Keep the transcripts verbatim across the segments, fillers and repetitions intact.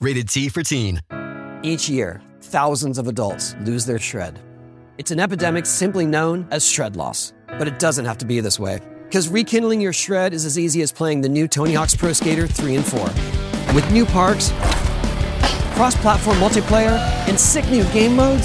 Rated T for teen. Each year, thousands of adults lose their shred. It's an epidemic simply known as shred loss. But it doesn't have to be this way, because rekindling your shred is as easy as playing the new Tony Hawk's Pro Skater three and four. With new parks, cross-platform multiplayer, and sick new game modes,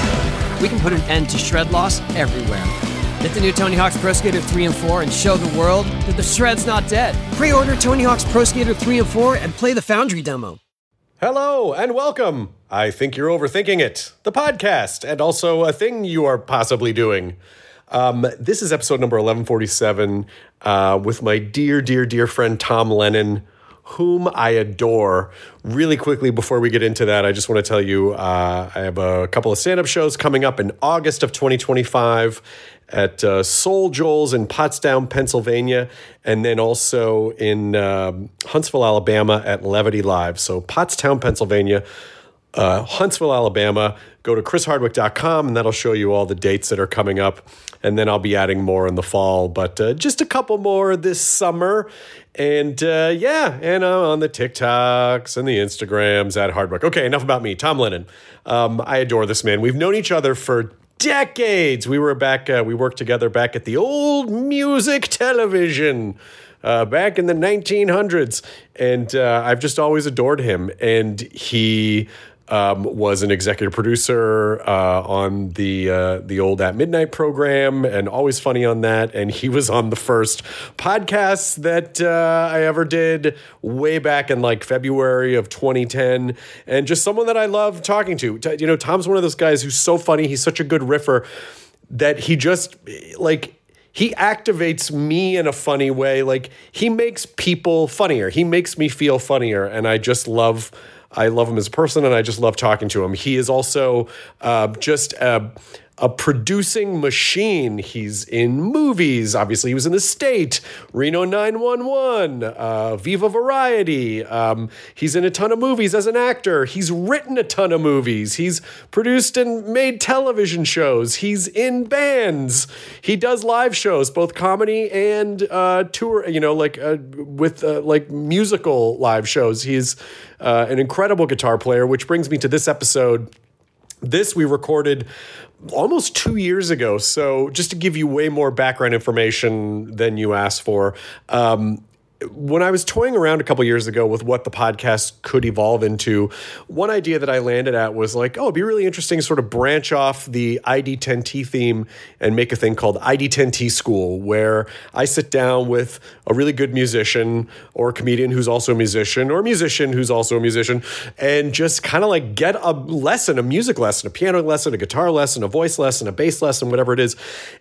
we can put an end to shred loss everywhere. Get the new Tony Hawk's Pro Skater three and four and show the world that the shred's not dead. Pre-order Tony Hawk's Pro Skater three and four and play the Foundry demo. Hello and welcome. I Think You're Overthinking It, the podcast, and also a thing you are possibly doing. Um, this is episode number eleven forty-seven uh, with my dear, dear, dear friend Tom Lennon, whom I adore. Really quickly, before we get into that, I just want to tell you uh, I have a couple of stand-up shows coming up in August of twenty twenty-five at uh, Soul Joel's in Pottstown, Pennsylvania, and then also in um, Huntsville, Alabama at Levity Live. So Pottstown, Pennsylvania, uh, Huntsville, Alabama. Go to chris hardwick dot com, and that'll show you all the dates that are coming up. And then I'll be adding more in the fall, but uh, just a couple more this summer. And uh, yeah, and I'm on the TikToks and the Instagrams at Hardwick. Okay, enough about me. Tom Lennon. Um, I adore this man. We've known each other for decades. We were back, uh, we worked together back at the old music television uh, back in the nineteen hundreds. And uh, I've just always adored him. And he Um, was an executive producer uh, on the uh, the old At Midnight program, and always funny on that. And he was on the first podcast that uh, I ever did way back in like February of twenty ten, and just someone that I love talking to. You know, Tom's one of those guys who's so funny. He's such a good riffer that he just like. He activates me in a funny way. Like, he makes people funnier. He makes me feel funnier, and I just love. I love him as a person, and I just love talking to him. He is also uh, just a, a producing machine. He's in movies. Obviously, he was in The State, Reno nine one one, uh, Viva Variety. Um, he's in a ton of movies as an actor. He's written a ton of movies. He's produced and made television shows. He's in bands. He does live shows, both comedy and uh, tour, you know, like uh, with uh, like musical live shows. He's Uh, an incredible guitar player, which brings me to this episode. This we recorded almost two years ago. So just to give you way more background information than you asked for, um, when I was toying around a couple years ago with what the podcast could evolve into, one idea that I landed at was like, oh, it'd be really interesting to sort of branch off the I D ten T theme and make a thing called I D ten T School, where I sit down with a really good musician or a comedian who's also a musician or a musician who's also a musician, and just kind of like get a lesson, a music lesson, a piano lesson, a guitar lesson, a voice lesson, a bass lesson, whatever it is.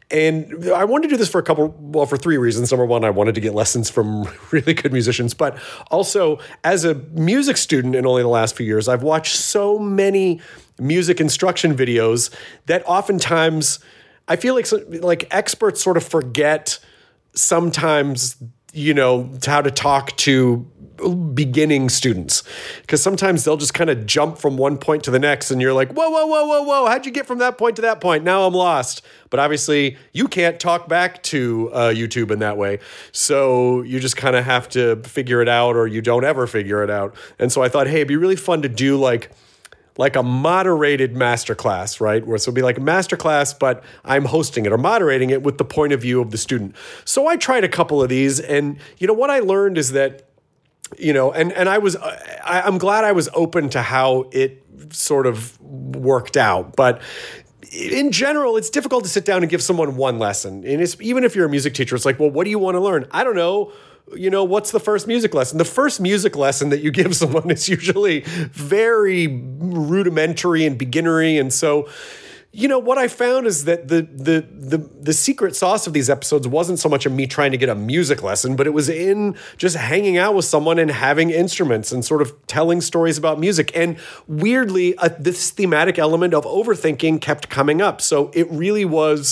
And I wanted to do this for a couple, well, for three reasons. Number one, I wanted to get lessons from really good musicians, but also as a music student in only the last few years, I've watched so many music instruction videos that oftentimes I feel like like experts sort of forget sometimes, you know, how to talk to beginning students, because sometimes they'll just kind of jump from one point to the next, and you're like, whoa, whoa, whoa, whoa, whoa, how'd you get from that point to that point? Now I'm lost. But obviously, you can't talk back to uh, YouTube in that way, so you just kind of have to figure it out, or you don't ever figure it out. And so I thought, hey, it'd be really fun to do like like a moderated masterclass, right? Where so it'll be like a masterclass, but I'm hosting it or moderating it with the point of view of the student. So I tried a couple of these, and you know what I learned is that, you know, and, and I was, I, I'm glad I was open to how it sort of worked out. But in general, it's difficult to sit down and give someone one lesson. And it's, even if you're a music teacher, it's like, well, what do you want to learn? I don't know. You know, what's the first music lesson? The first music lesson that you give someone is usually very rudimentary and beginnery. And so, you know, what I found is that the the the the secret sauce of these episodes wasn't so much of me trying to get a music lesson, but it was in just hanging out with someone and having instruments and sort of telling stories about music. And weirdly, uh, this thematic element of overthinking kept coming up. So it really was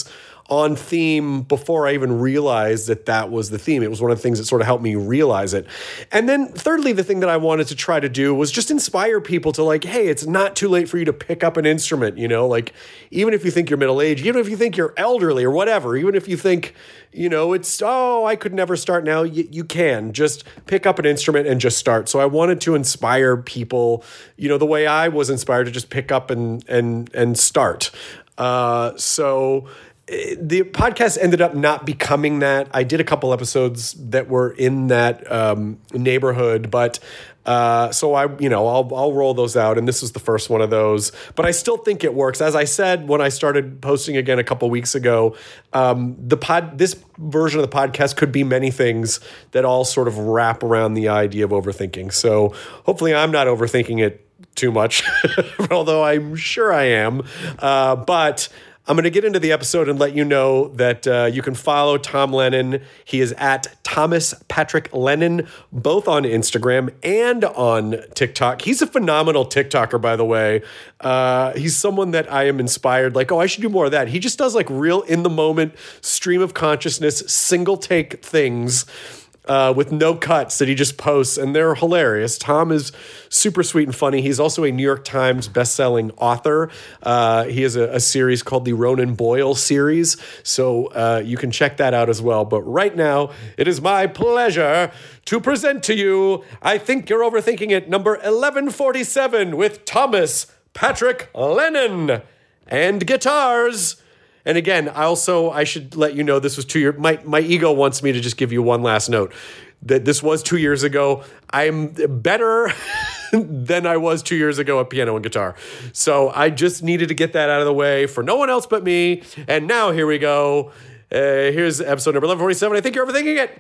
on theme before I even realized that that was the theme. It was one of the things that sort of helped me realize it. And then thirdly, the thing that I wanted to try to do was just inspire people to like, hey, it's not too late for you to pick up an instrument, you know, like even if you think you're middle-aged, even if you think you're elderly or whatever, even if you think, you know, it's, oh, I could never start now, you, you can just pick up an instrument and just start. So I wanted to inspire people, you know, the way I was inspired to just pick up and, and, and start. Uh, so the podcast ended up not becoming that. I did a couple episodes that were in that um, neighborhood, but uh, so I, you know, I'll I'll roll those out, and this is the first one of those. But I still think it works. As I said when I started posting again a couple weeks ago, um, the pod this version of the podcast could be many things that all sort of wrap around the idea of overthinking. So hopefully, I'm not overthinking it too much, although I'm sure I am. Uh, but I'm going to get into the episode and let you know that uh, you can follow Tom Lennon. He is at Thomas Patrick Lennon, both on Instagram and on TikTok. He's a phenomenal TikToker, by the way. Uh, he's someone that I am inspired, like, oh, I should do more of that. He just does like real in the moment, stream of consciousness, single take things. Uh, with no cuts that he just posts, and they're hilarious. Tom is super sweet and funny. He's also a New York Times bestselling author. Uh, he has a, a series called the Ronan Boyle series, so uh, you can check that out as well. But right now, it is my pleasure to present to you, I Think You're Overthinking It, number eleven forty-seven, with Thomas Patrick Lennon and guitars. And again, I also, I should let you know this was two years, my, my ego wants me to just give you one last note, that this was two years ago. I'm better than I was two years ago at piano and guitar. So I just needed to get that out of the way for no one else but me. And now here we go. Uh, here's episode number eleven forty-seven. I Think You're Overthinking It.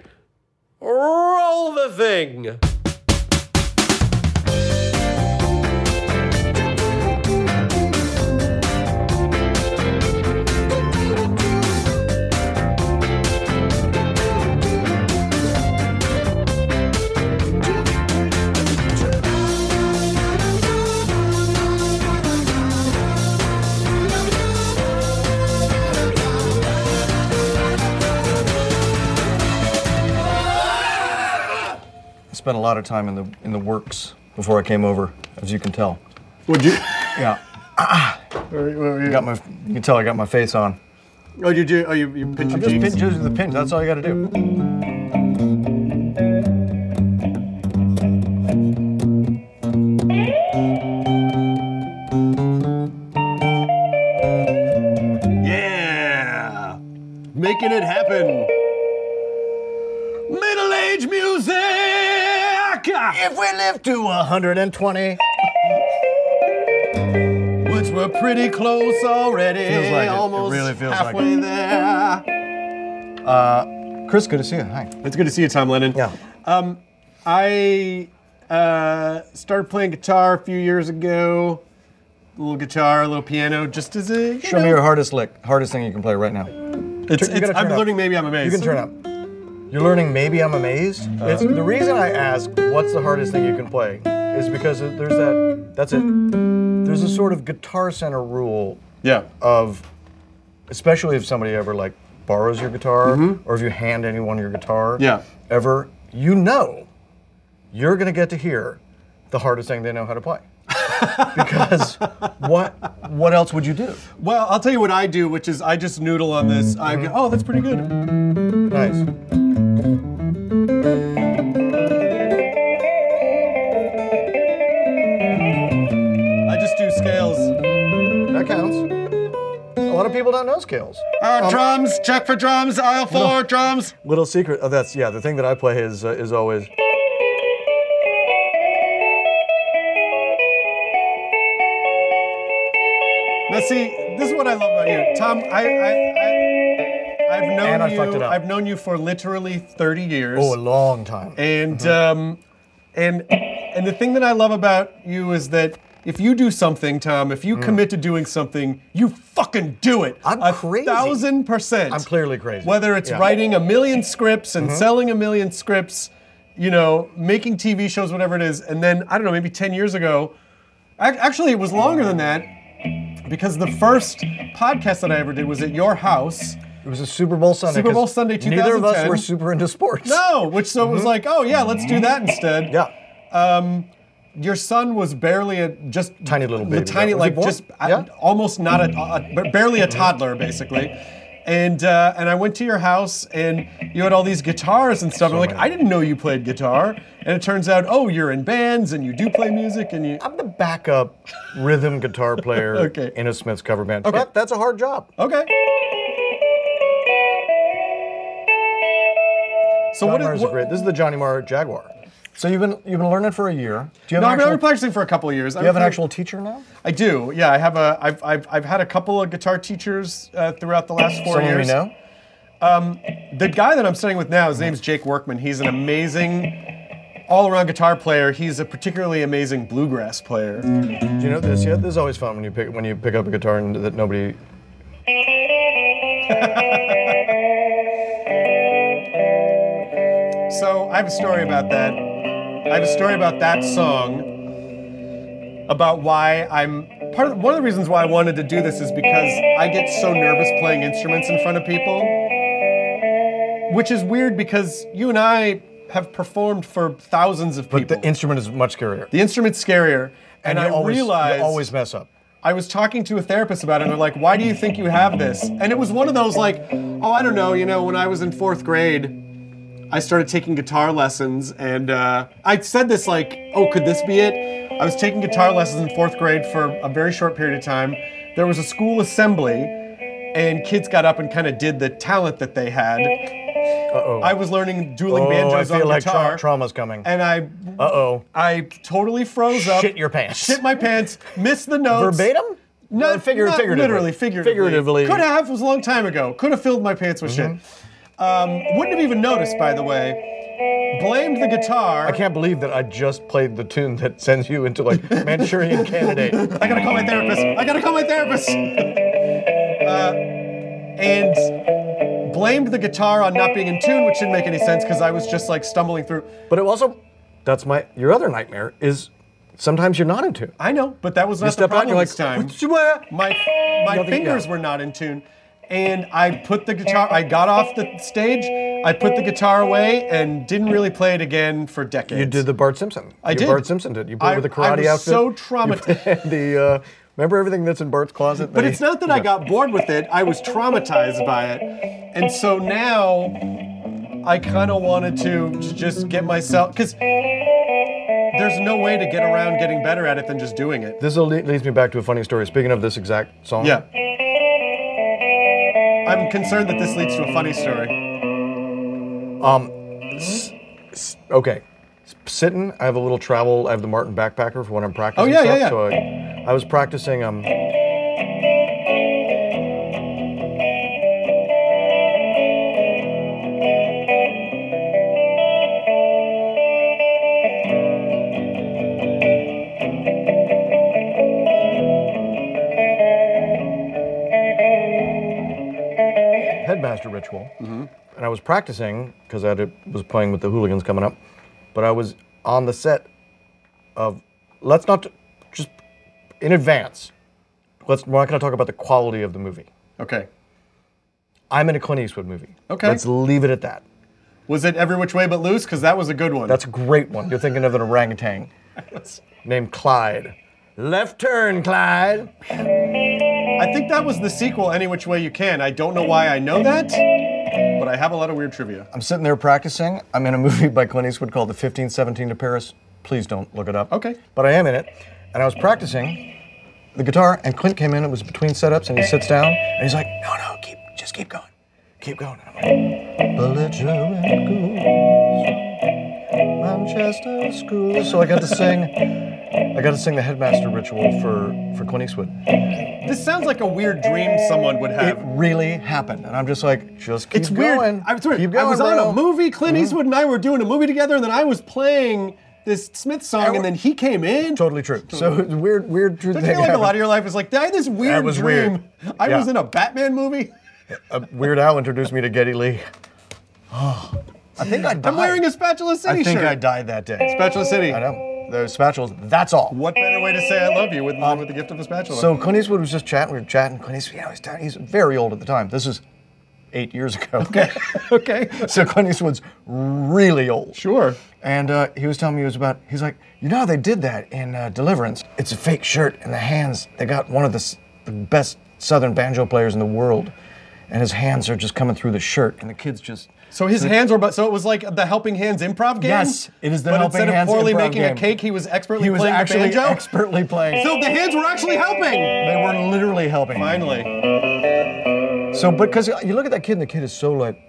Roll the thing. Spent a lot of time in the in the works before I came over, as you can tell. Would you? Yeah. Where, where, where, Got my. You can tell I got my face on. oh, you do? Oh, you, you pinch your I'm just jeans? pinch using the pinch. That's all you got to do. Yeah! Making it happen. Middle-aged music! If we live to one hundred twenty. Which we're pretty close already. Feels like it. It Almost really feels like halfway it. there. Uh, Chris, good to see you. Hi. It's good to see you, Tom Lennon. Yeah. Um, I uh, started playing guitar a few years ago. A little guitar, a little piano, just as a, you Show know. me your hardest lick, hardest thing you can play right now. It's, You it's, gotta I'm turn up. learning Maybe I'm Amazed. You can turn up. You're learning Maybe I'm Amazed? It's, the reason I ask what's the hardest thing you can play is because there's that, that's it. There's a sort of Guitar Center rule Yeah. of, especially if somebody ever like borrows your guitar Mm-hmm. or if you hand anyone your guitar Yeah. ever, you know you're gonna get to hear the hardest thing they know how to play. Because what what else would you do? Well, I'll tell you what I do, which is I just noodle on this. I go, oh, that's pretty good. Nice. I just do scales. That counts. A lot of people don't know scales. Uh, drums, check for drums, aisle four, drums. Little secret. Oh, that's yeah. The thing that I play is uh, is always. Now, see, this is what I love about you, Tom. I, I, I I've known And I you. fucked it up. I've known you for literally thirty years. Oh, a long time. And um, and and the thing that I love about you is that if you do something, Tom, if you commit to doing something, you fucking do it. I'm a crazy. thousand percent. I'm clearly crazy. Whether it's Yeah. writing a million scripts and selling a million scripts, you know, making T V shows, whatever it is, and then I don't know, maybe ten years ago. ac- Actually, it was longer than that. Because the first podcast that I ever did was at your house. It was a Super Bowl Sunday. Super Bowl 'cause Sunday two thousand ten. Neither of us were super into sports. No, which so it was like, oh yeah, let's do that instead. Yeah. Your son was barely a just Tiny little baby. tiny Was he like born? just uh, Yeah. almost not a, a barely a toddler basically. And uh, and I went to your house and you had all these guitars and stuff. So I'm like, many. I didn't know you played guitar. And it turns out, oh, you're in bands and you do play music and you. I'm the backup rhythm guitar player Okay. in a Smiths cover band. Okay. But that's a hard job. Okay. So Johnny what Marr's is a what, great. This is the Johnny Marr Jaguar. So you've been you've been learning for a year. Do you have No, an I've actual, been practicing for a couple of years. do you have an actual teacher now? I do. Yeah, I have a. I've I've I've had a couple of guitar teachers uh, throughout the last four Someone years. we know? The guy that I'm studying with now, his name's Jake Workman. He's an amazing all-around guitar player. He's a particularly amazing bluegrass player. Do you know this yet? This is always fun when you pick when you pick up a guitar and that nobody. So I have a story about that. I have a story about that song. About why I'm part of one of the reasons why I wanted to do this is because I get so nervous playing instruments in front of people. Which is weird because you and I have performed for thousands of people. But the instrument is much scarier. The instrument's scarier. And, you I always, realized you always mess up. I was talking to a therapist about it, and they're like, why do you think you have this? And it was one of those like, oh, I don't know, you know, when I was in fourth grade, I started taking guitar lessons, and uh, I said this like, oh, could this be it? I was taking guitar lessons in fourth grade for a very short period of time. There was a school assembly, and kids got up and kind of did the talent that they had. Uh-oh. I was learning dueling oh, banjos I feel on like guitar, tra- trauma's coming. and I, Uh-oh. I totally froze up. Shit your pants. Shit my pants. Missed the notes. Verbatim? No, Uh, figure- not figuratively. literally, figuratively. Figuratively. Could have, it was a long time ago. Could have filled my pants with Mm-hmm. shit. Um, wouldn't have even noticed, by the way. Blamed the guitar. I can't believe that I just played the tune that sends you into like Manchurian Candidate. I gotta call my therapist. I gotta call my therapist. uh, and blamed the guitar on not being in tune, which didn't make any sense because I was just like stumbling through. But it also, that's my, your other nightmare is sometimes you're not in tune. I know, but that was not the step out and problem you're this like, time. "What you wear?" My my Nothing- fingers yeah. were not in tune, and I put the guitar. I got off the stage. I put the guitar away and didn't really play it again for decades. You did the Bart Simpson. I you did. Bart Simpson did. You played I- with the I karate was outfit. so You traumatized. played the, uh, remember everything that's in Bart's closet? But that it's he- not that I Yeah. got bored with it. I was traumatized by it, and so now I kind of wanted to j- just get myself because there's no way to get around getting better at it than just doing it. This will le- leads me back to a funny story. Speaking of this exact song. Yeah. I'm concerned that this leads to a funny story. Okay. S- Sitting, I have a little travel, I have the Martin backpacker for when I'm practicing Oh, yeah, yeah, stuff. So I, I was practicing um Headmaster Ritual, and I was practicing because I had to, was playing with the Hooligans coming up, but I was on the set of. Let's not just in advance. Let's. We're not going to talk about the quality of the movie. Okay. I'm in a Clint Eastwood movie. Okay. Let's leave it at that. Was it Every Which Way But Loose? Because that was a good one. That's a great one. You're thinking of an orangutan named Clyde. Left turn, Clyde. I think that was the sequel, Any Which Way You Can. I don't know why I know that, but I have a lot of weird trivia. I'm sitting there practicing. I'm in a movie by Clint Eastwood called The fifteen seventeen to Paris. Please don't look it up. Okay. But I am in it, and I was practicing the guitar, and Clint came in. It was between setups, and he sits down, and he's like, "No, no, keep, just keep going, keep going." And I'm like, "Belligerent goose, Manchester school." So I got to sing. I got to sing the Headmaster Ritual for for Clint Eastwood. This sounds like a weird dream someone would It have. really happened, and I'm just like, just keep It's going. weird. I was, weird. Keep going, I was on bro. a movie. Clint Eastwood and I were doing a movie together, and then I was playing this Smith song, and then he came in. Totally true. So it's weird, weird true I thing. feel like a happened. lot of your life is like, did I have this weird was dream? weird. I Yeah. was in a Batman movie. Uh, Weird Al introduced me to Geddy Lee. Oh, I think I died. I'm wearing a Spatula City I think shirt. I died that day. Spatula City. I know. The spatulas, that's all. What better way to say I love you with, with the gift of a spatula? So Clint Eastwood was just chatting. We were chatting. Clint Eastwood, you know, he's, he's very old at the time. This is eight years ago. Okay. Okay. So Clint Eastwood's really old. Sure. And uh, he was telling me, he was about, he's like, you know how they did that in uh, Deliverance? It's a fake shirt, and the hands, they got one of the, s- the best Southern banjo players in the world, and his hands are just coming through the shirt, and the kids just... So his hands were, but so it was like the Helping Hands improv game? Yes, it is the but Helping instead Hands of poorly improv making game. a cake, he was expertly He was playing actually the banjo? expertly playing. So the hands were actually helping! They were literally helping. Finally. So, because you look at that kid, and the kid is so like...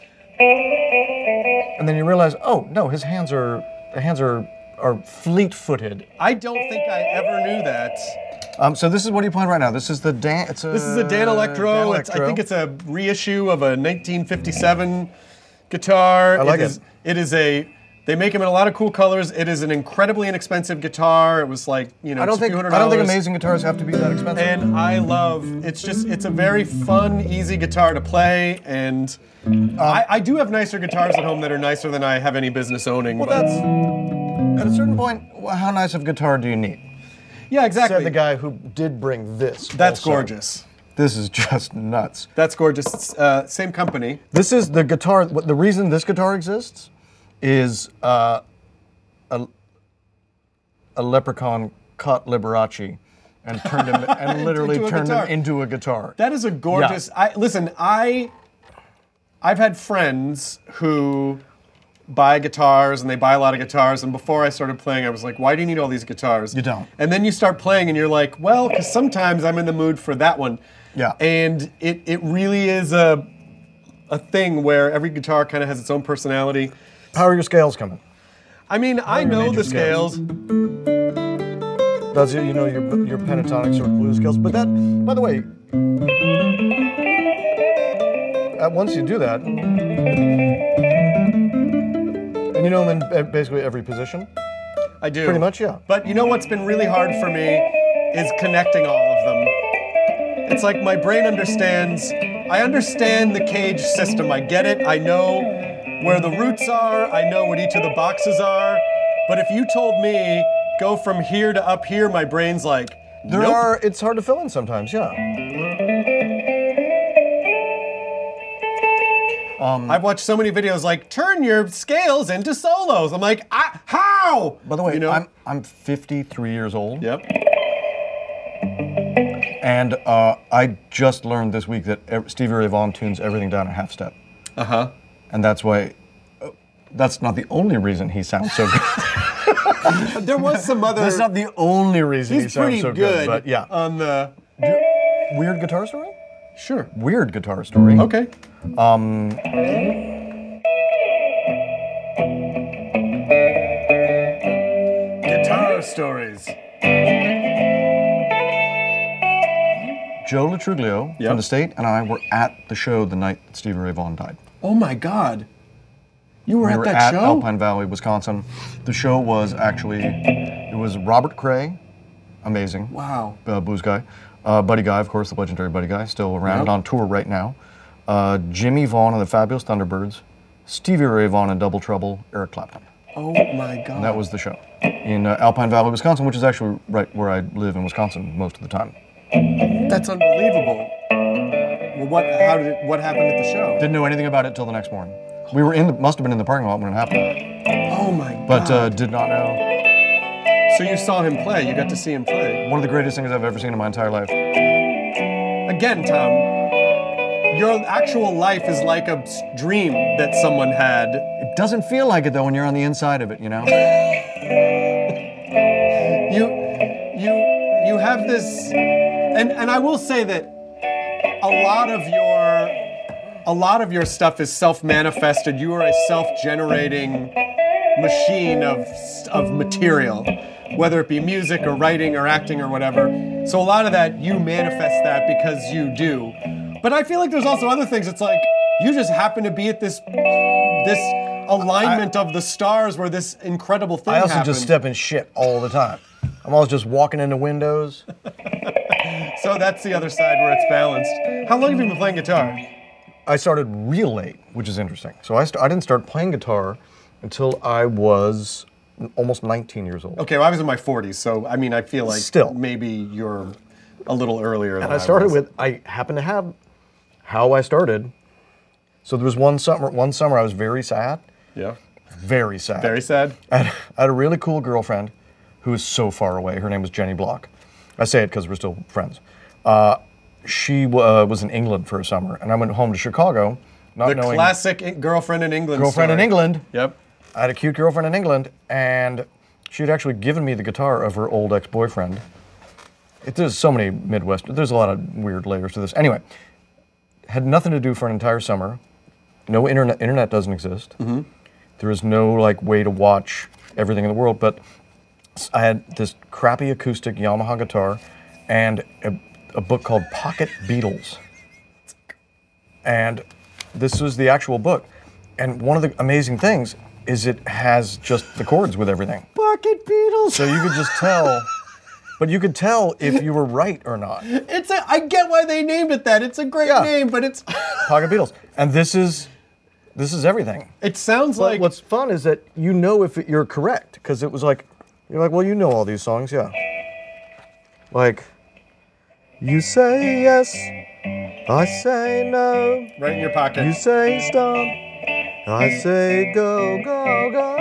And then you realize, oh, no, his hands are, the hands are, are fleet-footed. I don't think I ever knew that. Um, so this is what are you playing right now? This is the Dan. It's a, This is a Dan Electro. Dan It's, I Electro. think it's a reissue of a nineteen fifty-seven guitar. I like it. Is, it. it is a. They make them in a lot of cool colors. It is an incredibly inexpensive guitar. It was like you know, I don't it's a think few hundred I don't think dollars. amazing guitars have to be that expensive. And I love. It's just. It's a very fun, easy guitar to play. And I, I do have nicer guitars at home that are nicer than I have any business owning. well, but- that's at a certain point. well, How nice of a guitar do you need? yeah, exactly. Said the guy who did bring this. That's also. gorgeous. This is just nuts. That's gorgeous. Uh, same company. This is the guitar. what- The reason this guitar exists is uh, a, a leprechaun caught Liberace and turned him and literally Into a turned him guitar. into a guitar. That is a gorgeous. I listen. I I've had friends who buy guitars and they buy a lot of guitars. And before I started playing, I was like, "Why do you need all these guitars?" You don't. And then you start playing, and you're like, "Well, because sometimes I'm in the mood for that one." Yeah. And it it really is a a thing where every guitar kind of has its own personality. How are your scales coming? I mean, I your know major the scales? scales. That's it, you know your your pentatonic sort of blues scales. But that, by the way, uh, once you do that, and you know them in ba- basically every position, I do. pretty much, yeah. But you know what's been really hard for me is connecting all of them. It's like my brain understands, I understand the cage system. I get it. I know where the roots are. I know what each of the boxes are. But if you told me, go from here to up here, my brain's like, There nope. are. It's hard to fill in sometimes, yeah. I've watched so many videos like, turn your scales into solos. I'm like, I, how? By the way, you know? I'm I'm fifty-three years old, Yep. and uh, I just learned this week that ev- Stevie Ray Vaughan tunes everything down a half step, Uh-huh. and that's why. Uh, that's not the only reason he sounds so good. There was some other... That's not the only reason he He's sounds pretty so good, good. But yeah, on the... weird guitar story. Sure. Weird guitar story. Okay. Guitar stories. Joe Latruglio Yep. from the State and I were at the show the night that Stevie Ray Vaughan died. Oh my God. You were We at were that at show? Alpine Valley, Wisconsin. The show was actually, it was Robert Cray, amazing. Wow. Uh, blues guy. Uh, Buddy Guy, of course, the legendary Buddy Guy, still around, Yep. on tour right now. Uh, Jimmy Vaughan and the Fabulous Thunderbirds. Stevie Ray Vaughan and Double Trouble, Eric Clapton. Oh my God. And that was the show. In uh, Alpine Valley, Wisconsin, which is actually right where I live in Wisconsin most of the time. That's unbelievable. Well, what? How did it? What happened at the show? Didn't know anything about it till the next morning. We were in the, must have been in the parking lot when it happened, Oh my God. but uh, did not know. So you saw him play. You got to see him play. One of the greatest things I've ever seen in my entire life. Again, Tom, your actual life is like a s- dream that someone had. It doesn't feel like it though when you're on the inside of it, you know? You, you, you have this, and and I will say that a lot of your, a lot of your stuff is self-manifested. You are a self-generating machine of of material, whether it be music or writing or acting or whatever. So a lot of that, you manifest that because you do. But I feel like there's also other things. It's like you just happen to be at this this alignment of the stars where this incredible thing I also happened. just step in shit all the time. I'm always just walking into windows. So that's the other side where it's balanced. How long have you been playing guitar? I started real late, which is interesting. So I, st- I didn't start playing guitar until I was almost nineteen years old. Okay, well, I was in my forties, so I mean, I feel like Still. maybe you're a little earlier than And I started was. with, I happen to have how I started So there was one summer. One summer I was very sad. Yeah. Very sad. Very sad. I had, I had a really cool girlfriend who was so far away. Her name was Jenny Block. I say it because we're still friends. Uh, she uh, was in England for a summer, and I went home to Chicago, not The knowing. classic I- girlfriend in England girlfriend in story. England. Yep. I had a cute girlfriend in England, and she had actually given me the guitar of her old ex-boyfriend. It, there's so many Midwest. There's a lot of weird layers to this. Anyway, had nothing to do for an entire summer. No internet. Internet doesn't exist. Mm-hmm. There is no like way to watch everything in the world. But I had this crappy acoustic Yamaha guitar and a, a book called Pocket Beatles. And this was the actual book. And one of the amazing things is it has just the chords with everything. Pocket Beatles. So you could just tell, but you could tell if you were right or not. It's a. I get why they named it that. It's a great Yeah. name, but it's. Pocket Beatles. And this is, this is everything. It sounds But like. what's fun is that you know if it, you're correct, because it was like, you're like, well, you know all these songs, yeah. Like, you say yes, I say no. right in your pocket. You say stop, I say go, go, go.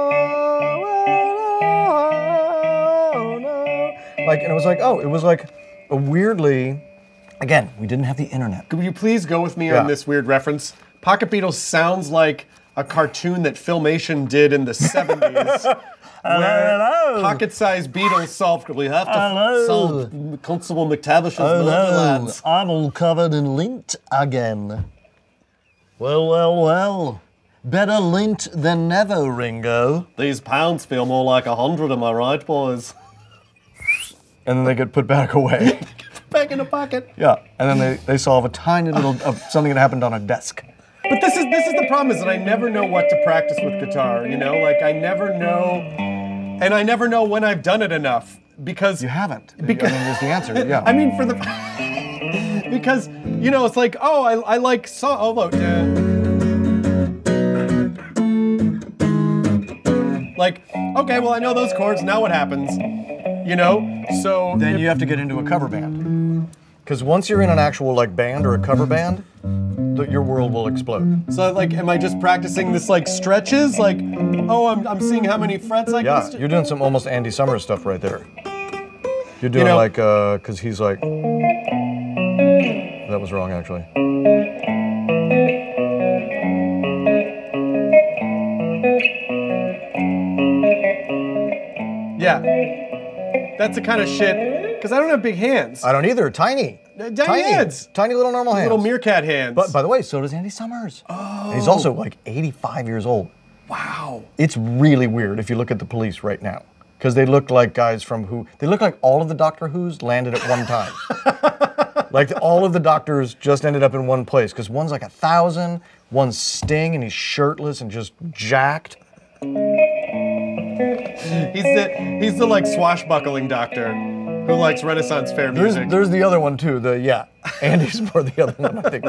Oh, no. Like, and it was like, oh, it was like a weirdly, again, we didn't have the internet. Could you please go with me Yeah. on this weird reference? Pocket Beatles sounds like a cartoon that Filmation did in the seventies. Where hello. pocket-sized Beatles solved. We have to Hello. solve Constable McTavish's Oh murder, no, lads. I'm all covered in lint again. Well, well, well. Better lint than never, Ringo. These pounds feel more like a hundred, am I right, boys? And then they get put back away. Back in the pocket. Yeah, and then they, they solve a tiny little, of something that happened on a desk. But this is this is the problem, is that I never know what to practice with guitar, you know? Like, I never know, and I never know when I've done it enough, because... You haven't. Because- I mean, is the answer, yeah. I mean, for the... because, you know, it's like, oh, I, I like... So, oh, look. uh, like, okay, well, I know those chords, now what happens? You know? So... Then if- you have to get into a cover band. Because once you're in an actual like band or a cover band, the, your world will explode. So, like, am I just practicing this, like, stretches? Like, oh, I'm, I'm seeing how many frets I Yeah, can... st- you're doing some almost Andy Summers stuff right there. You're doing know- like, uh, because he's like, that was wrong actually. Yeah. That's the kind of shit, because I don't have big hands. I don't either. Tiny. Uh, tiny hands. Tiny little normal hands. Little meerkat hands. But by the way, so does Andy Summers. Oh. And he's also like eighty-five years old. wow. It's really weird if you look at the Police right now. Because they look like guys from who, they look like all of the Doctor Who's landed at one time. Like all of the Doctors just ended up in one place. Because one's like a thousand, one's Sting and he's shirtless and just jacked. He's the he's the like swashbuckling doctor who likes Renaissance fair There's, music. there's the other one too, the, yeah. Andy's more the other one, I think.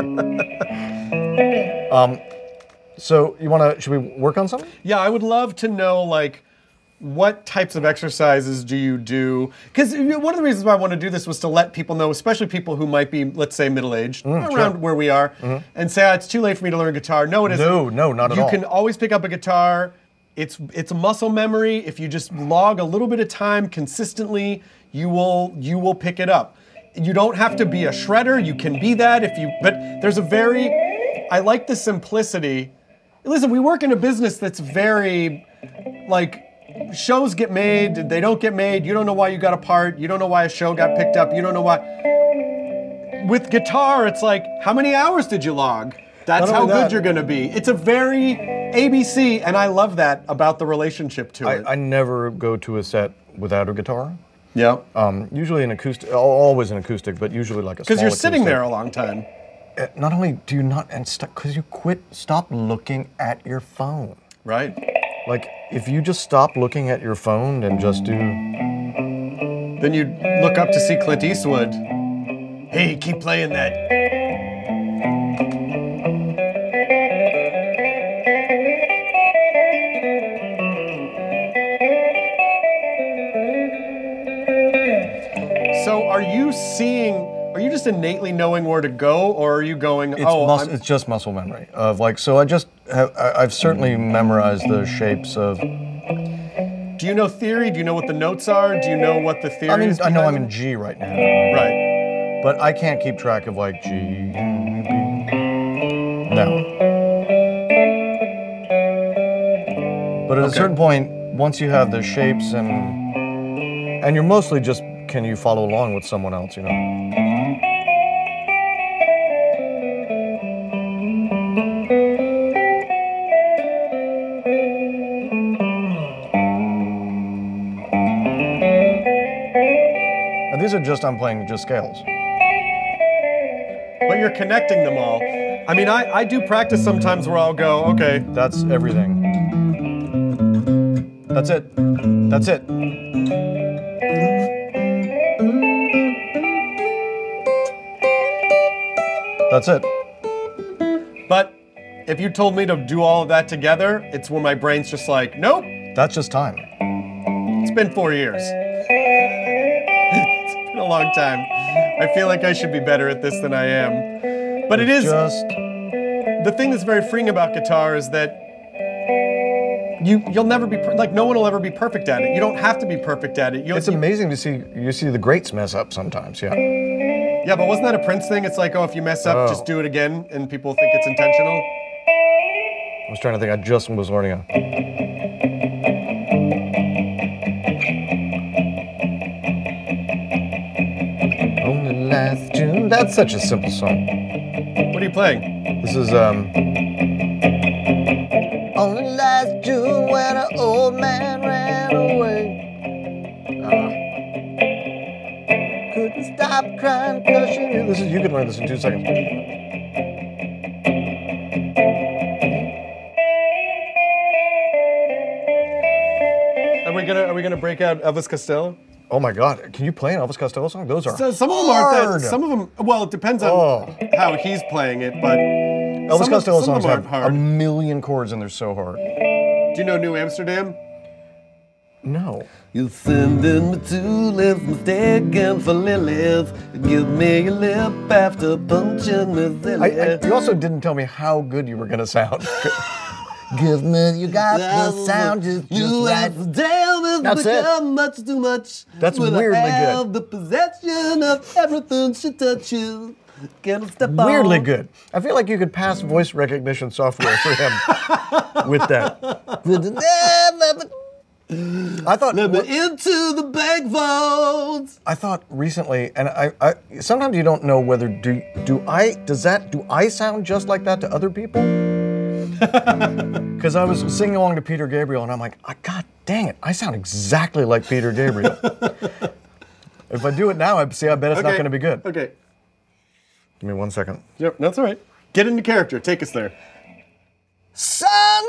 um, so you wanna, should we work on something? Yeah, I would love to know, like, what types of exercises do you do? Because one of the reasons why I want to do this was to let people know, especially people who might be, let's say, middle-aged, around sure. where we are, and say, ah, it's too late for me to learn guitar. No, it isn't. No, no, not at you all. You can always pick up a guitar. It's it's a muscle memory. If you just log a little bit of time consistently, you will you will pick it up. You don't have to be a shredder. You can be that if you. But there's a very, I like the simplicity. Listen, we work in a business that's very, like, shows get made, they don't get made. You don't know why you got a part. You don't know why a show got picked up. You don't know why. With guitar, it's like, how many hours did you log? That's Not how only good that- you're going to be. It's a very A B C, and I love that about the relationship to it. I, I never go to a set without a guitar. yeah. Um, usually an acoustic, al- always an acoustic, but usually like a Because small you're sitting acoustic. there a long time. Uh, Not only do you not, and because you quit, stop looking at your phone. Right. Like, if you just stop looking at your phone and just do, Then you look up to see Clint Eastwood. Hey, keep playing that. So are you seeing Are you just innately knowing where to go, or are you going, It's, oh, mus- I'm- it's just muscle memory of like. So I just have, I, I've certainly memorized the shapes of. do you know theory? Do you know what the notes are? Do you know what the theory I mean, is? I know I'm behind in G right now, them? Right. but I can't keep track of like G, B. No. But at a Okay. certain point, once you have the shapes and and you're mostly just can you follow along with someone else, you know? And these are just I'm playing just scales. But you're connecting them all. I mean, I, I do practice sometimes where I'll go, okay, That's everything. That's it. That's it. That's it. but if you told me to do all of that together, it's where my brain's just like, nope, That's just time. it's been four years. It's been a long time. I feel like I should be better at this than I am. But it is, Just the thing that's very freeing about guitar is that you, you'll never be, per- like no one will ever be perfect at it. You don't have to be perfect at it. You'll, it's amazing to see you see the greats mess up sometimes, yeah. Yeah, but wasn't that a Prince thing? It's like, oh, if you mess up, Oh. just do it again, and people think it's intentional. I was trying to think I just was learning a Only last June. That's such a simple song. What are you playing? This is um Only last June when an old man ran away. Couldn't stop crying cause she knew. This is you can learn this in two seconds. Are we gonna Are we gonna break out Elvis Costello? Oh my god, can you play an Elvis Costello song? Those are So some of them aren't hard. that. Some of them. Well, it depends on Oh. how he's playing it, but Elvis some of- Costello some of songs them have aren't hard. a million chords and they're so hard. Do you know New Amsterdam? No. You sending me to live mistaken for lilies. Give me a lip after punching me I, silly. I, you also didn't tell me how good you were gonna sound. Give me, you got the sound just, just You right. have damn it's That's it. become much too much. That's when weirdly I have good. the possession of everything she touch you. Can I step on? Weirdly good. I feel like you could pass voice recognition software for him with that. I thought Let me into the bank vaults. I thought recently, and I, I sometimes you don't know whether do do I does that do I sound just like that to other people? Because I was singing along to Peter Gabriel, and I'm like, "Ah, God dang it, I sound exactly like Peter Gabriel. If I do it now, I see. I bet it's not Okay. going to be good. Okay. Give me one second. Yep, that's all right. Get into character. Take us there. Son,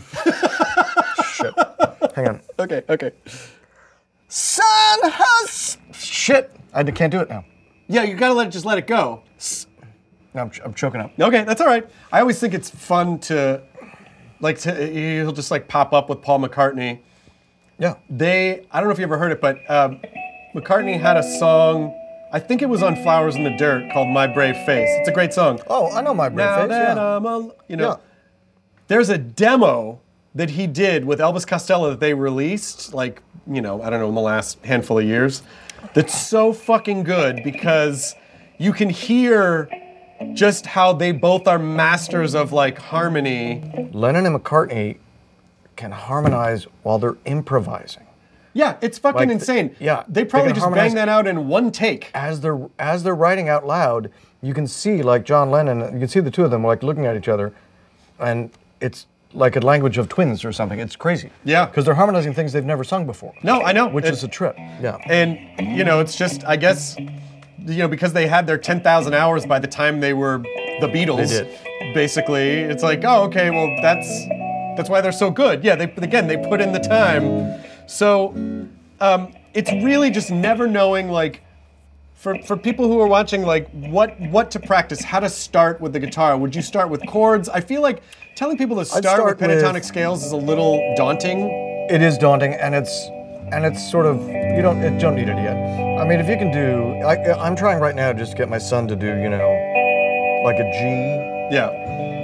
Shit. Hang on. Okay. Okay. son, hus. Shit. I can't do it now. Yeah, you gotta let it just let it go. No, I'm, ch- I'm choking up. Okay, that's all right. I always think it's fun to, like, to, he'll just like pop up with Paul McCartney. Yeah. They, I don't know if you ever heard it, but um, McCartney had a song. I think it was on Flowers in the Dirt called "My Brave Face." It's a great song. Oh, I know my brave Now face. that Yeah. I'm, al- you know, Yeah. there's a demo that he did with Elvis Costello that they released, like, you know, I don't know, in the last handful of years. That's so fucking good because you can hear just how they both are masters of like harmony. Lennon and McCartney can harmonize while they're improvising. Yeah, it's fucking Like, insane. yeah, they they probably can just harmonize- banged that out in one take. As they're as they're writing out loud, you can see like John Lennon. You can see the two of them like looking at each other, and it's like a language of twins or something. It's crazy. Yeah. Because they're harmonizing things they've never sung before. No, I know. Which It- is a trip. Yeah. And you know, it's just I guess you know because they had their ten thousand hours by the time they were the Beatles. They did. Basically, it's like, oh, okay, well that's that's why they're so good. Yeah, they again they put in the time. So um, it's really just never knowing like for for people who are watching like what what to practice, how to start with the guitar. Would you start with chords? I feel like telling people to start, start with pentatonic with- scales is a little daunting. It is daunting, and it's and it's sort of you don't you don't need it yet. I mean, if you can do, I, I'm trying right now just to get my son to do, you know, like a G. Yeah.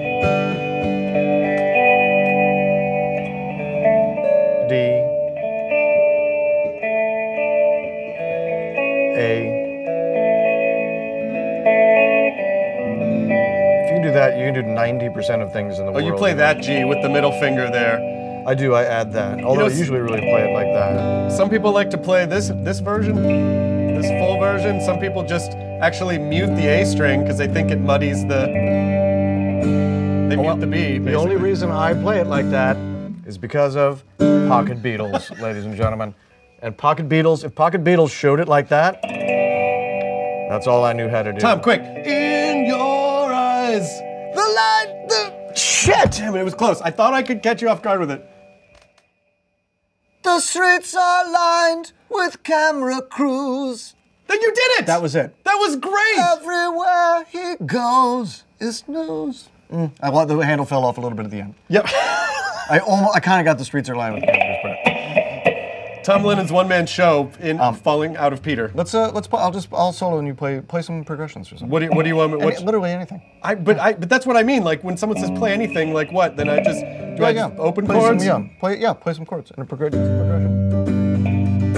D, A. If you can do that, you can do ninety percent of things in the Oh, world. you play that G with the middle finger there. I do, I add that. Although know, I usually really play it like that. Some people like to play this this version, this full version. Some people just actually mute the A string because they think it muddies the. They mute the B. The only reason I play it like that is because of Pocket Beatles, ladies and gentlemen. And Pocket Beatles, if Pocket Beatles showed it like that, that's all I knew how to do. Tom, quick! In your eyes, the light, the shit. Damn it, it was close. I thought I could catch you off guard with it. The streets are lined with camera crews. Then you did it. That was it. That was great. Everywhere he goes is news. Mm, I want the handle fell off a little bit at the end. Yep. I almost, I kind of got the streets are lined with cameras, but Tom Lennon's one-man show in um, Falling Out of Peter. let's uh, let's. I'll just I'll solo and you play play some progressions or something. What do you, what do you want me? Any, What's, literally anything. I but I but that's what I mean. Like when someone says play anything, like what? Then I just do I just open play chords? Some, yeah, play yeah, play some chords and a progr- progression.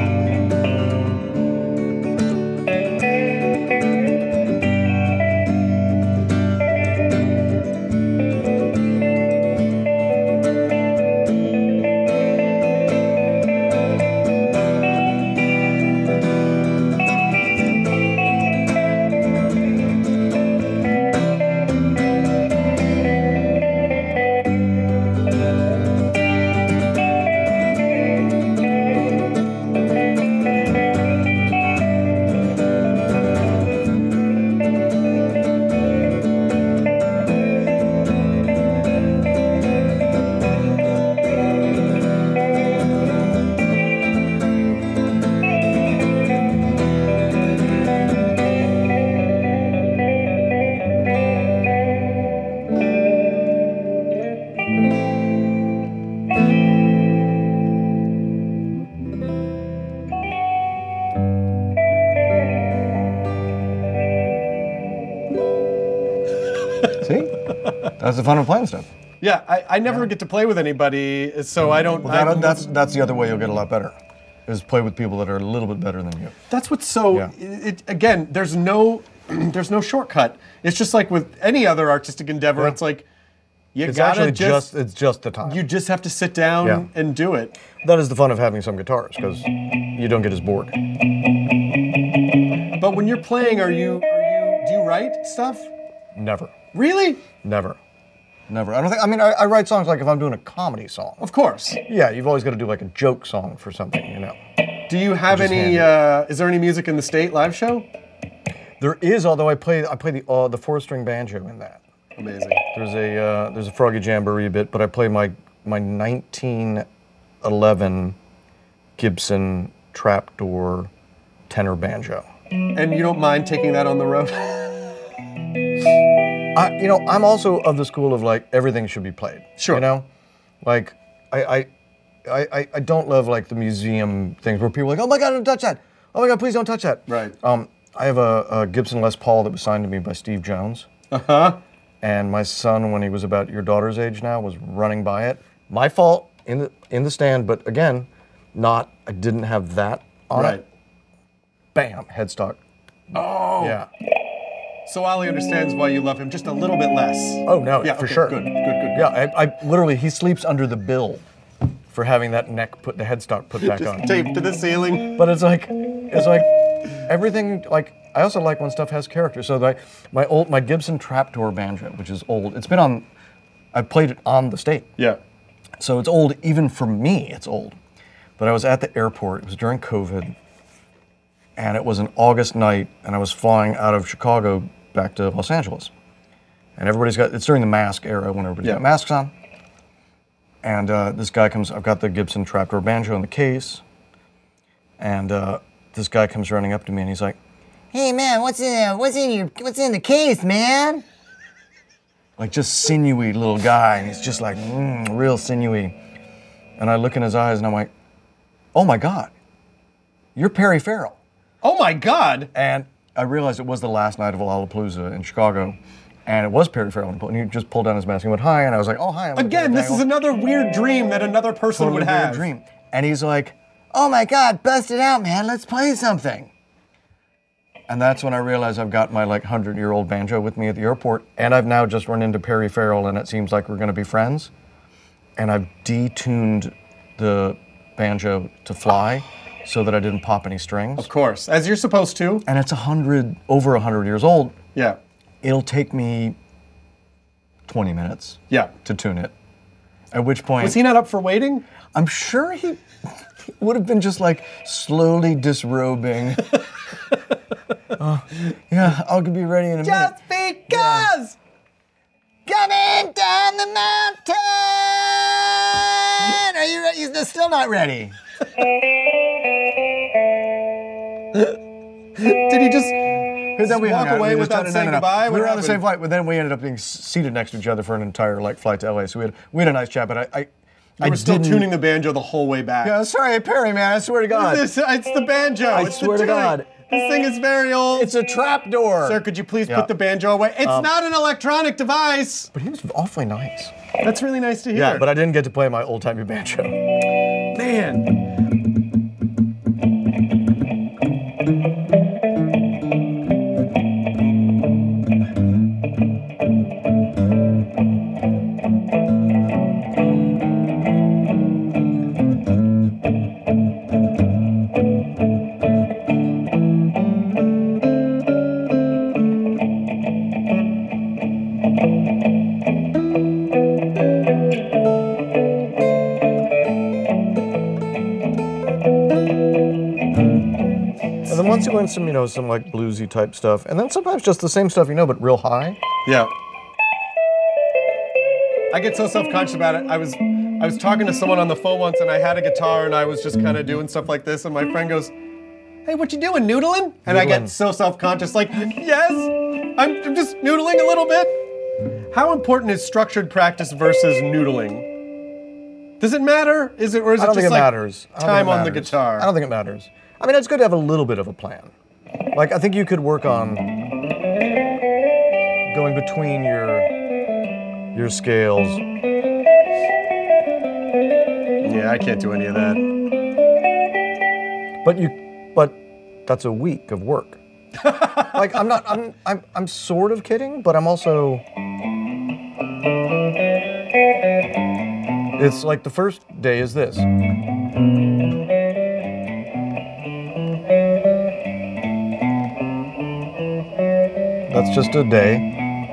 See? That's the fun of playing stuff. Yeah, I, I never yeah. get to play with anybody, so I don't. Well, that, I, that's that's the other way you'll get a lot better. Is play with people that are a little bit better than you. That's what's so. Yeah. It, it, again, there's no, there's no shortcut. It's just like with any other artistic endeavor. Yeah. It's like you It's gotta actually just, just it's just the time. You just have to sit down Yeah. and do it. That is the fun of having some guitars because you don't get as bored. But when you're playing, are you are you do you write stuff? Never. Really? Never. Never. I don't think. I mean, I, I write songs like if I'm doing a comedy song. Of course. Yeah, you've always got to do like a joke song for something, you know. Do you have Which is any? handy. Uh, is there any music in the State live show? There is, although I play I play the uh, the four string banjo in that. Amazing. There's a uh, there's a Froggy Jamboree bit, but I play my my nineteen eleven Gibson trapdoor tenor banjo. And you don't mind taking that on the road? I, you know, I'm also of the school of like everything should be played. Sure. You know, like I I, I, I don't love like the museum things where people are like, oh my God, don't touch that. Oh my God, please don't touch that. Right. Um, I have a, a Gibson Les Paul that was signed to me by Steve Jones. Uh huh. And my son, when he was about your daughter's age now, was running by it. My fault in the in the stand, but again, not I didn't have that on Right. it. Bam, headstock. Oh. Yeah. So Ollie understands why you love him just a little bit less. Oh no, Yeah, for okay, sure. good, good, good. Yeah, I, I literally he sleeps under the bill for having that neck put the headstock put back Just on. taped to the ceiling. But it's like it's like everything like I also like when stuff has character. So like my old my Gibson trapdoor banjo, which is old. It's been on I've played it on the state. Yeah. So it's old, even for me, it's old. But I was at the airport, it was during COVID, and it was an August night, and I was flying out of Chicago back to Los Angeles. And everybody's got, it's during the mask era when everybody's Yeah. got masks on. And uh, this guy comes, I've got the Gibson trapdoor banjo in the case, and uh, this guy comes running up to me and he's like, Hey man, what's in what's in your what's in the case, man? like just sinewy little guy, and he's just like, mm, real sinewy. And I look in his eyes and I'm like, oh my God, you're Perry Farrell. Oh my God. And I realized it was the last night of Lollapalooza in Chicago. And it was Perry Farrell. And he just pulled down his mask and went, hi. And I was like, oh, hi. I'm Again, this is another weird dream that another person totally would weird have. dream. And he's like, oh my God, bust it out, man. Let's play something. And that's when I realized I've got my like hundred-year-old banjo with me at the airport. And I've now just run into Perry Farrell and it seems like we're going to be friends. And I've detuned the banjo to fly so that I didn't pop any strings. Of course, as you're supposed to. And it's a hundred, over a hundred years old. Yeah. It'll take me twenty minutes Yeah. to tune it. At which point, Was he not up for waiting? I'm sure he would have been just like slowly disrobing. uh, yeah, I'll be ready in a minute. Just because! Coming down the mountain! Are you ready? You're still not ready. Did he just And then we walk hung out. away We just without did- no, saying no, no. goodbye? We What were on the same happened? flight, but then we ended up being s- seated next to each other for an entire like flight to L A. So we had we had a nice chat, but I I, I You were still didn't- tuning the banjo the whole way back. Yeah, sorry, Perry, man. I swear to God, This, it's the banjo. I it's the swear to tuning. God. This thing is very old. it's a trap door. Sir, could you please Yeah. Um, put the banjo away? It's not an electronic device. But he was awfully nice. That's really nice to hear. Yeah, but I didn't get to play my old timey banjo. Man. And then once you learn some, you know, some like bluesy type stuff, and then sometimes just the same stuff you know, but real high. Yeah. I get so self-conscious about it. I was I was talking to someone on the phone once and I had a guitar and I was just kind of doing stuff like this and my friend goes, "Hey, what you doing, noodling?" And I get Noodling. so self-conscious, like, yes, I'm, I'm just noodling a little bit. How important is structured practice versus noodling? Does it matter? Is it or is I it don't just think it like matters. I don't time think it on the matters. guitar? I don't think it matters. I mean, it's good to have a little bit of a plan. Like, I think you could work on going between your your scales. Yeah, I can't do any of that. But you, but that's a week of work. Like, I'm not, I'm, I'm, I'm sort of kidding, but I'm also. It's like the first day is this. That's just a day.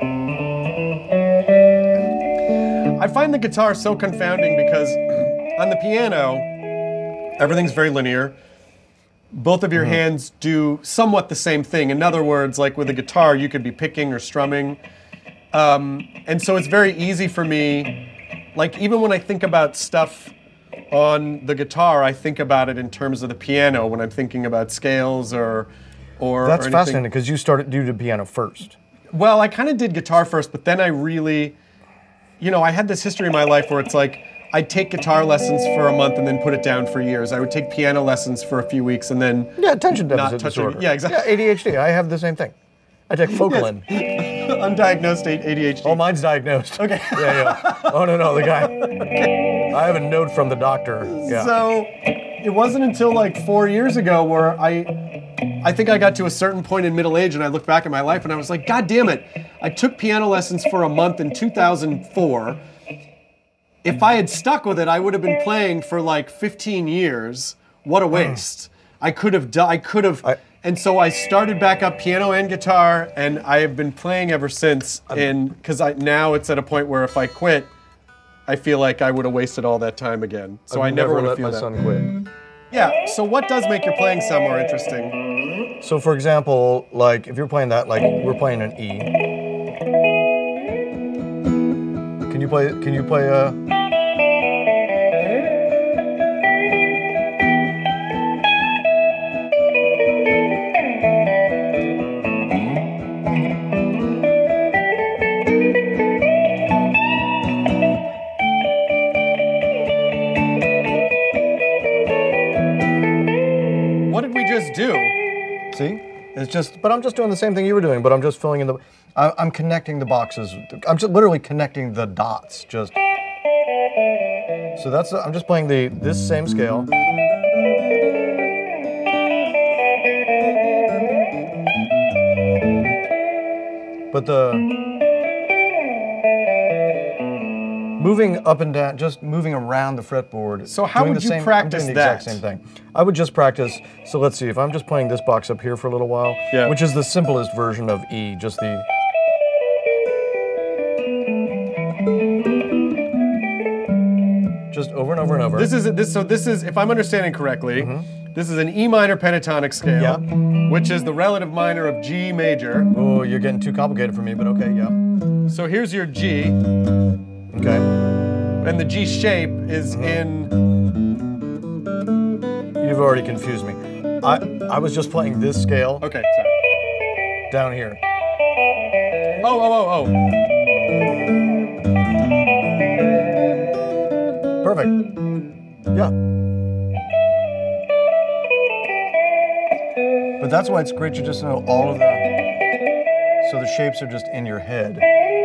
I find the guitar so confounding because on the piano, everything's very linear. Both of your hands do somewhat the same thing. In other words, like with a guitar, you could be picking or strumming. Um, and so it's very easy for me, like even when I think about stuff on the guitar, I think about it in terms of the piano when I'm thinking about scales or or That's or anything. fascinating because you started do the piano first. Well, I kind of did guitar first, but then I really, you know, I had this history in my life where it's like I'd take guitar lessons for a month and then put it down for years. I would take piano lessons for a few weeks and then Yeah, attention not deficit touching. disorder. Yeah, exactly. Yeah, A D H D. I have the same thing. I take Focalin. Undiagnosed A D H D. Oh, mine's diagnosed. Okay. Yeah, yeah. Oh no, no, the guy. I have a note from the doctor. Yeah. So it wasn't until like four years ago where I, I think I got to a certain point in middle age and I looked back at my life and I was like, God damn it! I took piano lessons for a month in two thousand four. If I had stuck with it, I would have been playing for like fifteen years. What a waste! I could have done. I could have. I- And so I started back up piano and guitar, and I have been playing ever since. And because I now it's at a point where if I quit, I feel like I would have wasted all that time again. So I I've never, never want to let feel my that. son quit. Yeah. So what does make your playing sound more interesting? So, for example, like if you're playing that, like we're playing an E. Can you play? Can you play a? See? It's just, but I'm just doing the same thing you were doing, but I'm just filling in the, I, I'm connecting the boxes. I'm just literally connecting the dots, just. So that's, I'm just playing the, this same scale. But the, moving up and down, just moving around the fretboard. So how doing would the you same, practice I'm doing the exact that? same thing. I would just practice, so let's see, if I'm just playing this box up here for a little while, Yeah. which is the simplest version of E, just the, just over and over and over. This is this. So this is, if I'm understanding correctly, this is an E minor pentatonic scale, Yeah. which is the relative minor of G major. Oh, you're getting too complicated for me, but okay, yeah. So here's your G, Okay. and the G shape is in. You've already confused me. I I was just playing this scale Okay, sorry. down here. Oh, oh, oh, oh. Perfect. Yeah. But that's why it's great to just know all of the, so the shapes are just in your head.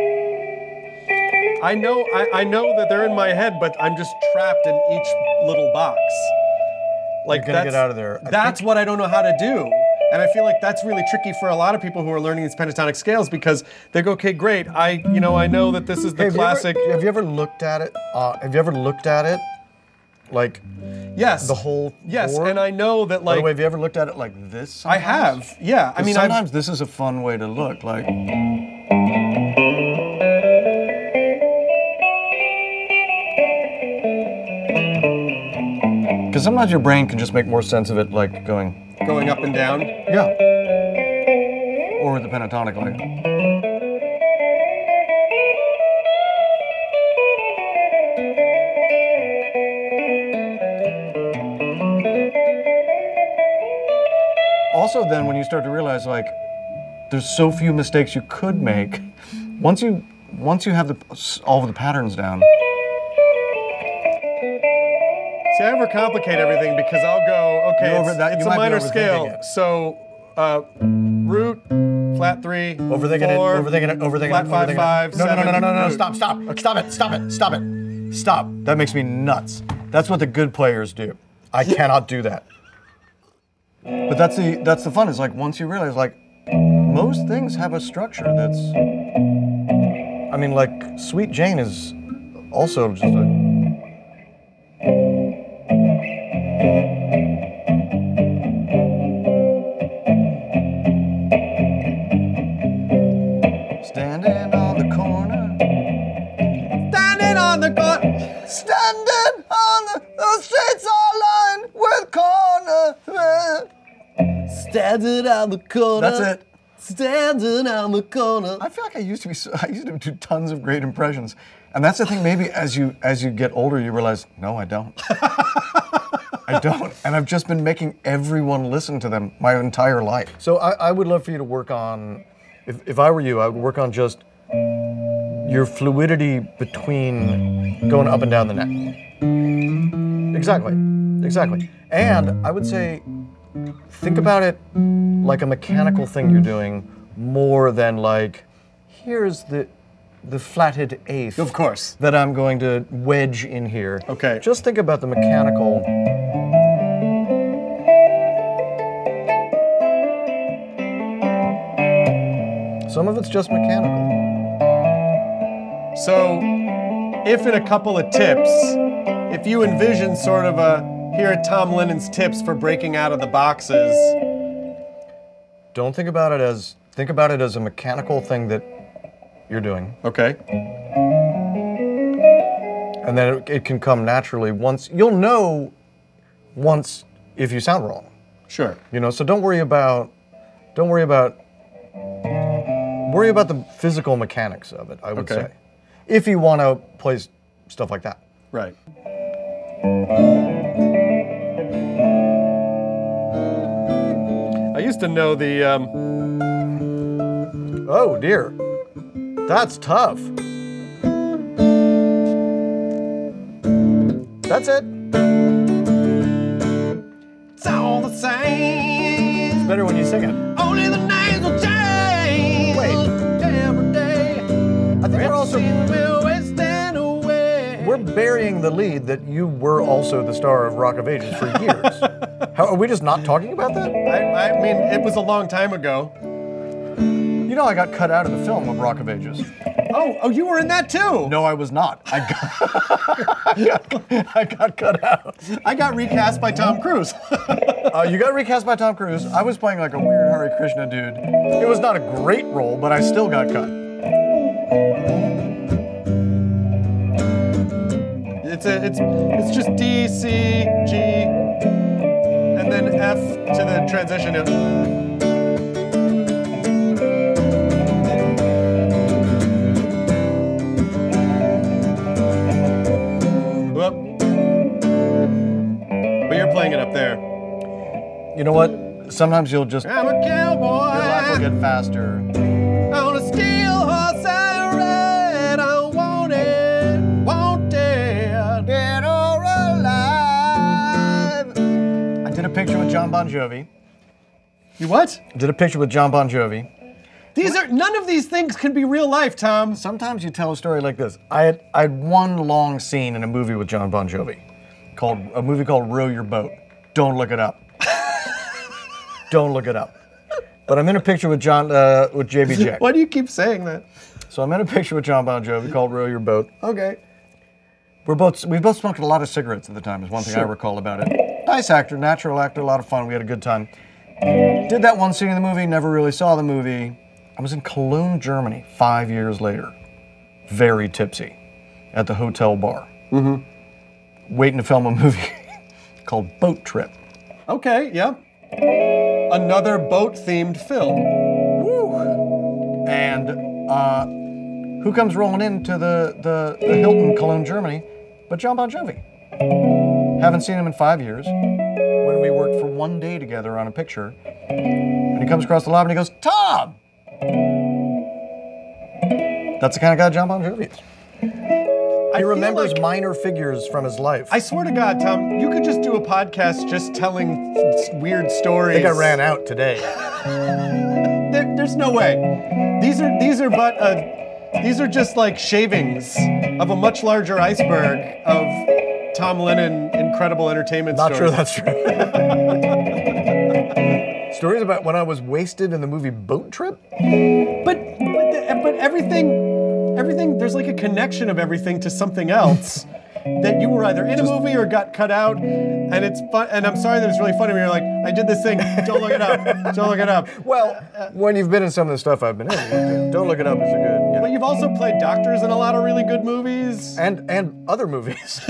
I know, I, I know that they're in my head, but I'm just trapped in each little box. Like You're gonna that's, get out of there. I That's think- what I don't know how to do. And I feel like that's really tricky for a lot of people who are learning these pentatonic scales because they go, okay, great. I, you know, I know that this is the Hey, have you ever- classic. Have you ever looked at it? Uh, have you ever looked at it? Like Yes. the whole Yes, board? and I know that By like the way, have you ever looked at it like this? I sometimes? have. Yeah. I 'Cause mean, I've, sometimes this is a fun way to look. Like. Because sometimes your brain can just make more sense of it like going, going up and down. yeah. Or with the pentatonic like. Also, then when you start to realize like there's so few mistakes you could make, once you once you have the all of the patterns down. See, I overcomplicate everything because I'll go, okay, You're over it's, that- it's you a might be minor overthinking scale. it. So, uh, root, flat three, Overthinking four, it, overthinking it, overthinking flat it, five, overthinking five, it. No, no, no, no, seven, no, no, no, root. stop, stop, stop it, stop it, stop it, stop. That makes me nuts. That's what the good players do. I cannot do that. But that's the that's the fun. Is like once you realize like most things have a structure that's. I mean, like Sweet Jane is also just a. Standing on the corner. Standing on the corner. Standing on the, the streets are lined with corner. Standing on the corner. That's it. Standing on the corner. I feel like I used to be. So, I used to do tons of great impressions, and that's the thing. Maybe as you as you get older, you realize, no, I don't. I don't, and I've just been making everyone listen to them my entire life. So I, I would love for you to work on. If if I were you, I would work on just your fluidity between going up and down the neck. Exactly, exactly. And I would say, think about it like a mechanical thing you're doing more than like, here's the the flatted eighth. Of course. That I'm going to wedge in here. Okay. Just think about the mechanical. Some of it's just mechanical. So, if in a couple of tips, if you envision sort of a, here are Tom Lennon's tips for breaking out of the boxes. Don't think about it as think about it as a mechanical thing that you're doing, Okay. and then it, it can come naturally once you'll know once if you sound wrong. Sure. You know, so don't worry about don't worry about worry about the physical mechanics of it, I would Okay. say. If you want to play s- stuff like that. Right. I used to know the, um, Oh dear. That's tough. That's it. it's all the same. better when you sing it. Only the names will change. Wait. Every day. I think we're also We're wasting away. we're burying the lead that you were also the star of Rock of Ages for years. How, are we just not talking about that? I, I mean, it was a long time ago. You know, I got cut out of the film of Rock of Ages. Oh, oh, you were in that too. No, I was not. I got, I got, I got cut out. I got recast by Tom Cruise. Uh, you got recast by Tom Cruise. I was playing like a weird Hare Krishna dude. It was not a great role, but I still got cut. It's a, it's, it's just D, C, G, and then F to the transition. Whoop. But you're playing it up there. You know what? Sometimes you'll just, your I'm a cowboy laugh will get faster. on a steel horse I ride. I want it, want it, dead or alive. I did a picture with John Bon Jovi. You what? I did a picture with John Bon Jovi. These are none of these things can be real life, Tom. Sometimes you tell a story like this. I had, I had one long scene in a movie with John Bon Jovi, called a movie called Row Your Boat. Don't look it up. Don't look it up. But I'm in a picture with John uh, with J B Jack. Why do you keep saying that? So I'm in a picture with John Bon Jovi called Row Your Boat. Okay. We're both we both smoked a lot of cigarettes at the time. Is one thing I recall about it. Nice actor, natural actor, a lot of fun. We had a good time. Did that one scene in the movie. Never really saw the movie. I was in Cologne, Germany, five years later, very tipsy, at the hotel bar, mm-hmm. waiting to film a movie called Boat Trip. Okay, yeah. Another boat-themed film. Woo! And uh, who comes rolling into the, the, the Hilton, Cologne, Germany, but John Bon Jovi. Haven't seen him in five years. When we worked for one day together on a picture, and he comes across the lobby and he goes, Tom! That's the kind of guy John Bon Jovi is. I He feel remembers like- minor figures from his life. I swear to God, Tom, you could just do a podcast just telling s- weird stories. I think I ran out today. There, there's no way. These are these are but uh, these are just like shavings of a much larger iceberg of Tom Lennon incredible entertainment Not sure stories. that's true. Stories about when I was wasted in the movie Boat Trip? But but, the, but everything everything there's like a connection of everything to something else that you were either in a movie or got cut out, and it's fun. And I'm sorry that it's really funny when you're like, I did this thing. Don't look it up. Don't look it up. Well, when you've been in some of the stuff I've been in, Don't Look It Up is a good, yeah. But you've also played doctors in a lot of really good movies. And, and other movies.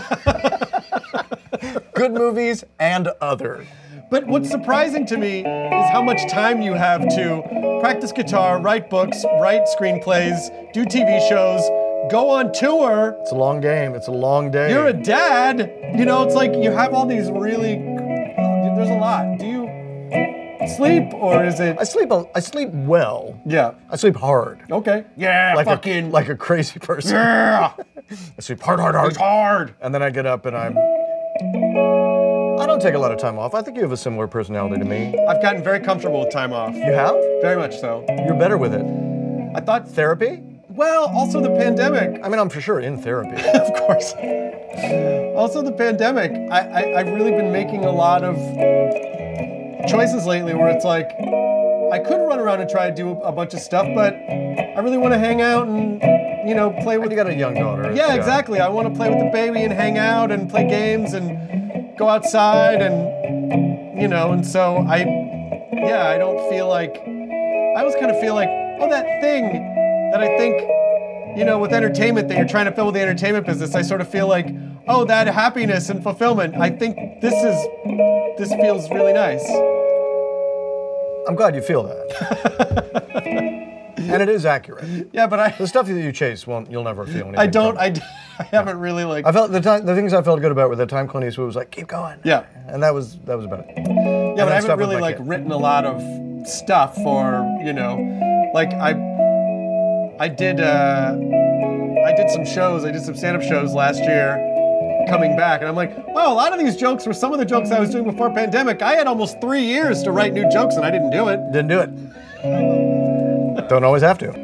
Good movies and other. But what's surprising to me is how much time you have to practice guitar, write books, write screenplays, do T V shows, go on tour. It's a long game. It's a long day. You're a dad. You know, it's like you have all these really. There's a lot. Do you sleep or is it? I sleep. A, I sleep well. Yeah. I sleep hard. Okay. Yeah. Like fucking. a like a crazy person. yeah. I sleep hard, hard, hard. It's hard. And then I get up and I'm. I don't take a lot of time off. I think you have a similar personality to me. I've gotten very comfortable with time off. You have? Very much so. You're better with it. I thought. Therapy? Well, also the pandemic. I mean, I'm for sure in therapy. Of course. Also the pandemic. I, I, I've really been making a lot of choices lately where it's like, I could run around and try to do a bunch of stuff, but I really want to hang out and, you know, play with... You got a young daughter. Yeah, exactly. I want to play with the baby and hang out and play games and go outside and, you know, and so I, yeah, I don't feel like, I always kind of feel like, oh, that thing that I think, you know, with entertainment that you're trying to fill with the entertainment business, I sort of feel like, oh, that happiness and fulfillment. I think this is, this feels really nice. I'm glad you feel that. And it is accurate. Yeah, but I, The stuff that you chase, won't you'll never feel anything. I don't, from. I, I haven't really like. I felt the time, the things I felt good about were the time Clint Eastwood was like, keep going. Yeah. And that was that was about it. Yeah, but then I stuff haven't with really my like kid. written a lot of stuff or, you know, like I, I did, uh, I did some shows. I did some stand-up shows last year, coming back. And I'm like, well, a lot of these jokes were some of the jokes I was doing before pandemic. I had almost three years to write new jokes and I didn't do it. Didn't do it. Don't always have to.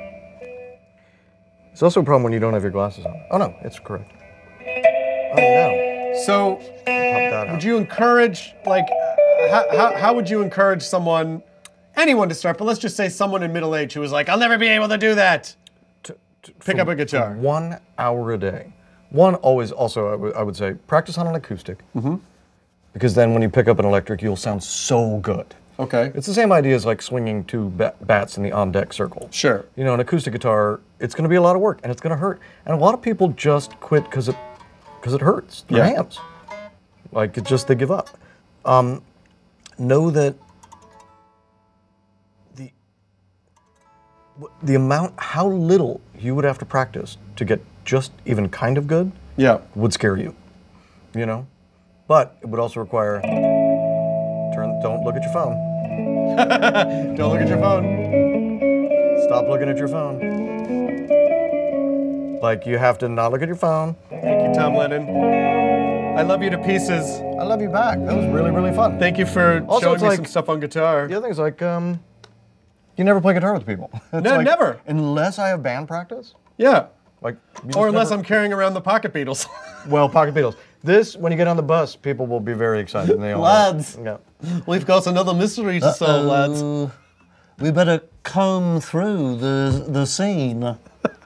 It's also a problem when you don't have your glasses on. Oh no, it's correct. Oh no. So, Pop that out. would you encourage, like, how, how, how would you encourage someone, anyone to start, but let's just say someone in middle age who was like, I'll never be able to do that. To- to- Pick for- up a guitar. for one hour a day. One, always, also, I, w- I would say, practice on an acoustic. Mm-hmm. Because then when you pick up an electric, you'll sound so good. Okay. It's the same idea as like swinging two ba- bats in the on-deck circle. Sure. You know, an acoustic guitar, it's going to be a lot of work, and it's going to hurt. And a lot of people just quit because it, because it hurts their Yeah. hands. Like, it just, they give up. Um, know that the, w- the amount, how little you would have to practice to get just even kind of good Yeah. would scare you, you know? But it would also require, turn, don't look at your phone. Don't look at your phone. Stop looking at your phone. Like, you have to not look at your phone. Thank you, Tom Lennon. I love you to pieces. I love you back. That was really, really fun. Thank you for Also, showing it's me like- some stuff on guitar. The other thing is like, um, you never play guitar with people. It's No, like, never. Unless I have band practice. Yeah. Like, you just Or unless never- I'm carrying around the Pocket Beatles. Well, Pocket Beatles. This, when you get on the bus, people will be very excited. And they all Lads. Yeah. We've got another mystery to solve, lads. Uh, we better comb through the the scene.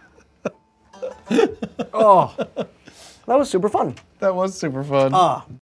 Oh, that was super fun. That was super fun. Ah,